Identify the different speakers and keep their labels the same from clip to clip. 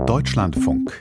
Speaker 1: Deutschlandfunk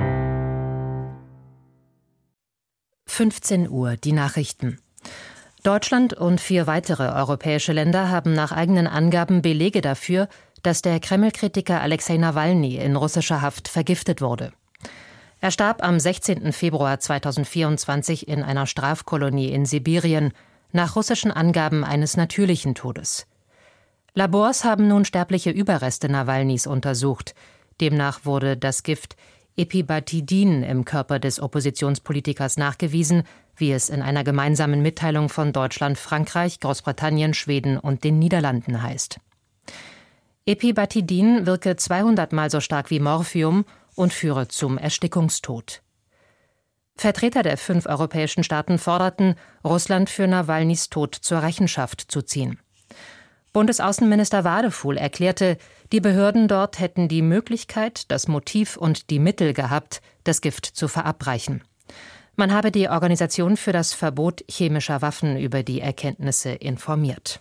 Speaker 2: 15 Uhr, die Nachrichten. Deutschland und 4 weitere europäische Länder haben nach eigenen Angaben Belege dafür, dass der Kreml-Kritiker Alexei Nawalny in russischer Haft vergiftet wurde. Er starb am 16. Februar 2024 in einer Strafkolonie in Sibirien, nach russischen Angaben eines natürlichen Todes. Labors haben nun sterbliche Überreste Nawalnys untersucht. Demnach wurde das Gift Epibatidin im Körper des Oppositionspolitikers nachgewiesen, wie es in einer gemeinsamen Mitteilung von Deutschland, Frankreich, Großbritannien, Schweden und den Niederlanden heißt. Epibatidin wirke 200-mal so stark wie Morphium und führe zum Erstickungstod. Vertreter der 5 europäischen Staaten forderten, Russland für Nawalnys Tod zur Rechenschaft zu ziehen. Bundesaußenminister Wadefuhl erklärte, die Behörden dort hätten die Möglichkeit, das Motiv und die Mittel gehabt, das Gift zu verabreichen. Man habe die Organisation für das Verbot chemischer Waffen über die Erkenntnisse informiert.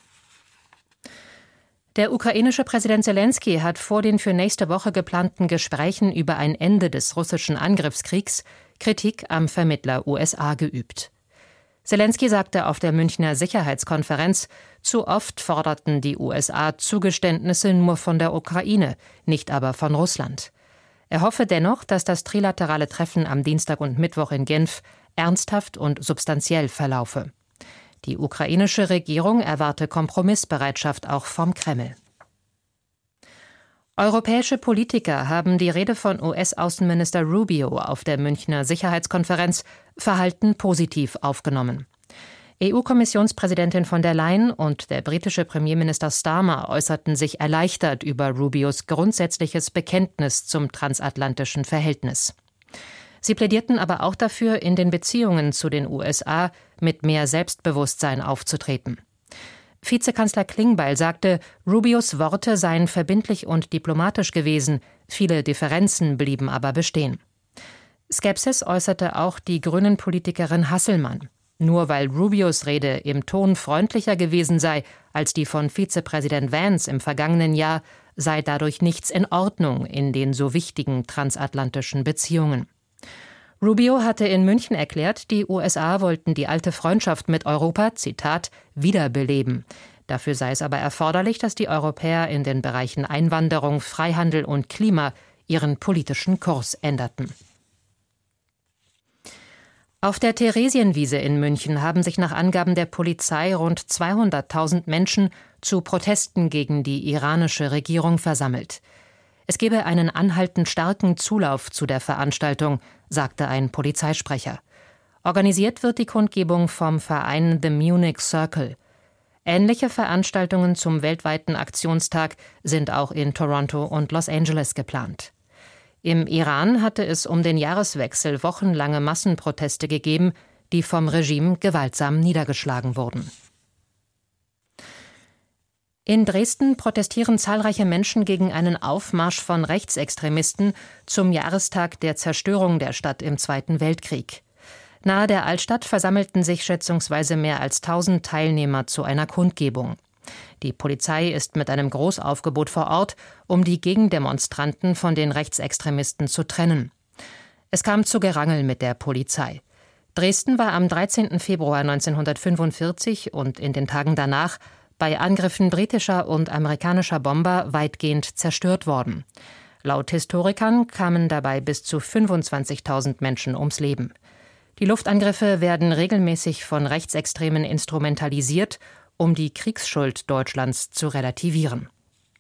Speaker 2: Der ukrainische Präsident Selenskyj hat vor den für nächste Woche geplanten Gesprächen über ein Ende des russischen Angriffskriegs Kritik am Vermittler USA geübt. Selenskyj sagte auf der Münchner Sicherheitskonferenz, zu oft forderten die USA Zugeständnisse nur von der Ukraine, nicht aber von Russland. Er hoffe dennoch, dass das trilaterale Treffen am Dienstag und Mittwoch in Genf ernsthaft und substanziell verlaufe. Die ukrainische Regierung erwarte Kompromissbereitschaft auch vom Kreml. Europäische Politiker haben die Rede von US-Außenminister Rubio auf der Münchner Sicherheitskonferenz verhalten positiv aufgenommen. EU-Kommissionspräsidentin von der Leyen und der britische Premierminister Starmer äußerten sich erleichtert über Rubios grundsätzliches Bekenntnis zum transatlantischen Verhältnis. Sie plädierten aber auch dafür, in den Beziehungen zu den USA mit mehr Selbstbewusstsein aufzutreten. Vizekanzler Klingbeil sagte, Rubios Worte seien verbindlich und diplomatisch gewesen, viele Differenzen blieben aber bestehen. Skepsis äußerte auch die Grünen-Politikerin Hasselmann. Nur weil Rubios Rede im Ton freundlicher gewesen sei als die von Vizepräsident Vance im vergangenen Jahr, sei dadurch nichts in Ordnung in den so wichtigen transatlantischen Beziehungen. Rubio hatte in München erklärt, die USA wollten die alte Freundschaft mit Europa, Zitat, wiederbeleben. Dafür sei es aber erforderlich, dass die Europäer in den Bereichen Einwanderung, Freihandel und Klima ihren politischen Kurs änderten. Auf der Theresienwiese in München haben sich nach Angaben der Polizei rund 200.000 Menschen zu Protesten gegen die iranische Regierung versammelt. Es gebe einen anhaltend starken Zulauf zu der Veranstaltung, sagte ein Polizeisprecher. Organisiert wird die Kundgebung vom Verein The Munich Circle. Ähnliche Veranstaltungen zum weltweiten Aktionstag sind auch in Toronto und Los Angeles geplant. Im Iran hatte es um den Jahreswechsel wochenlange Massenproteste gegeben, die vom Regime gewaltsam niedergeschlagen wurden. In Dresden protestieren zahlreiche Menschen gegen einen Aufmarsch von Rechtsextremisten zum Jahrestag der Zerstörung der Stadt im Zweiten Weltkrieg. Nahe der Altstadt versammelten sich schätzungsweise mehr als 1000 Teilnehmer zu einer Kundgebung. Die Polizei ist mit einem Großaufgebot vor Ort, um die Gegendemonstranten von den Rechtsextremisten zu trennen. Es kam zu Gerangel mit der Polizei. Dresden war am 13. Februar 1945 und in den Tagen danach bei Angriffen britischer und amerikanischer Bomber weitgehend zerstört worden. Laut Historikern kamen dabei bis zu 25.000 Menschen ums Leben. Die Luftangriffe werden regelmäßig von Rechtsextremen instrumentalisiert, um die Kriegsschuld Deutschlands zu relativieren.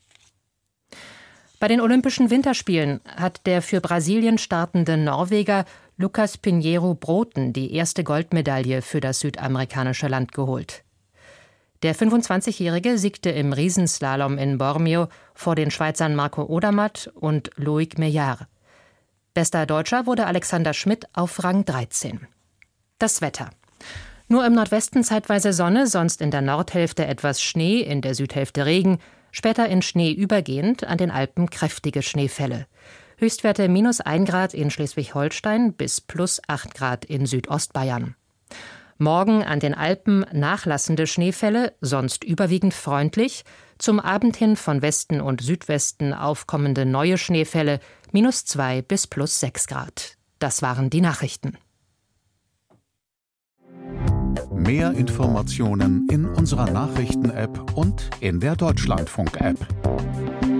Speaker 2: Bei den Olympischen Winterspielen hat der für Brasilien startende Norweger Lucas Pinheiro Bråten die erste Goldmedaille für das südamerikanische Land geholt. Der 25-Jährige siegte im Riesenslalom in Bormio vor den Schweizern Marco Odermatt und Loic Meillard. Bester Deutscher wurde Alexander Schmidt auf Rang 13. Das Wetter. Nur im Nordwesten zeitweise Sonne, sonst in der Nordhälfte etwas Schnee, in der Südhälfte Regen, später in Schnee übergehend, an den Alpen kräftige Schneefälle. Höchstwerte -1 Grad in Schleswig-Holstein bis +8 Grad in Südostbayern. Morgen an den Alpen nachlassende Schneefälle, sonst überwiegend freundlich. Zum Abend hin von Westen und Südwesten aufkommende neue Schneefälle, -2 bis +6 Grad. Das waren die Nachrichten.
Speaker 1: Mehr Informationen in unserer Nachrichten-App und in der Deutschlandfunk-App.